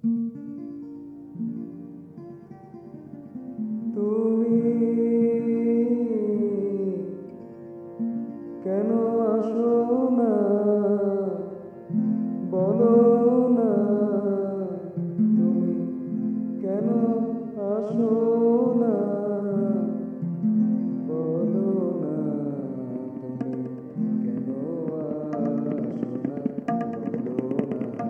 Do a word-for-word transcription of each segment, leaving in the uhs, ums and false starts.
তুমি কেন আসো না, বলো না, তুমি কেন আসো না, বলো না, তুমি কেন আসো না, বলো না,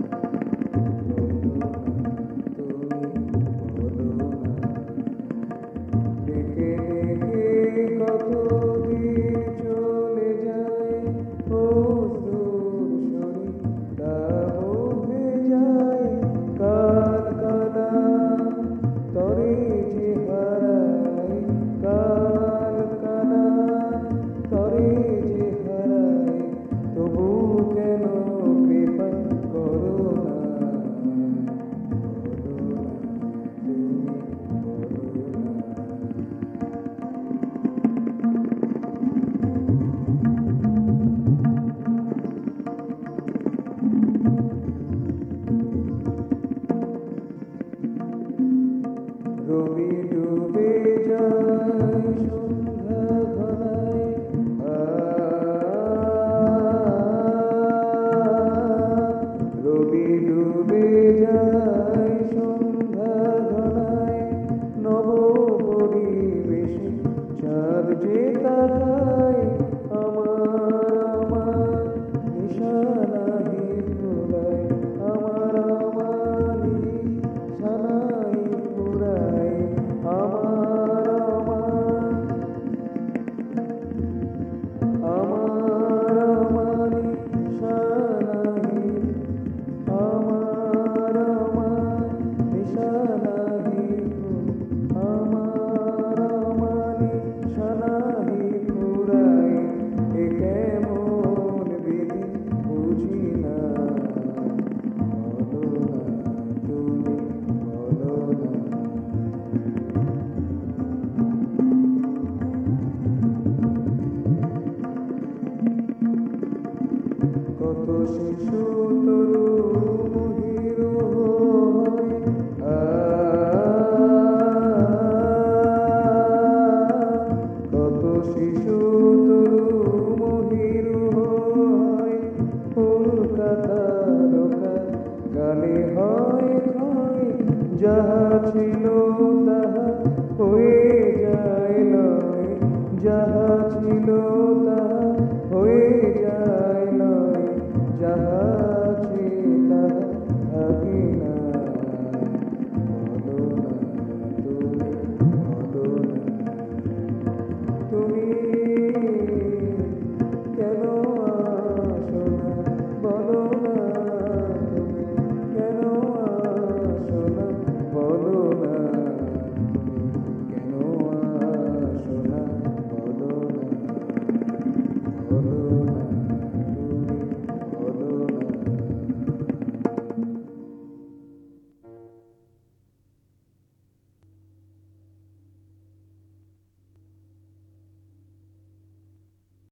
বলো না, ডেকে ডেকে কতদিন চলে যায়, ও সুর শরীর তা বোঝে যায়, কাল কানা তরে যে হারাই, কাল কানা তরে যে হারাই, তবু কেন কৃপা করো না, বলো না, তুমি বলো না। রবি ডুবে যায় সন্ধ্যা ঘনায়, আ রবি ডুবে যায় সন্ধ্যা ঘনায়, নব পরিবেশে চাঁদ যে তাকায়, আমার আমার নিশানাহি ফুরায়, আমার আমার নিশানাহি ফুরায়, আমার আমার আমার আমার নিশানাহি, আমার আমার নিশানাহি, আমার আমার নিশানাহি ফুরায়, এ কেমন বিধি বুঝি না, বলো না, তুমি বলো না। কত শিশু তরু মহির হয়, আ কত শিশু তরু মহির হয়, কলকাতা লোকা গানে হয় হয়, যাহা ছিল তাহা হয়ে যায় নয়, যাহা ছিল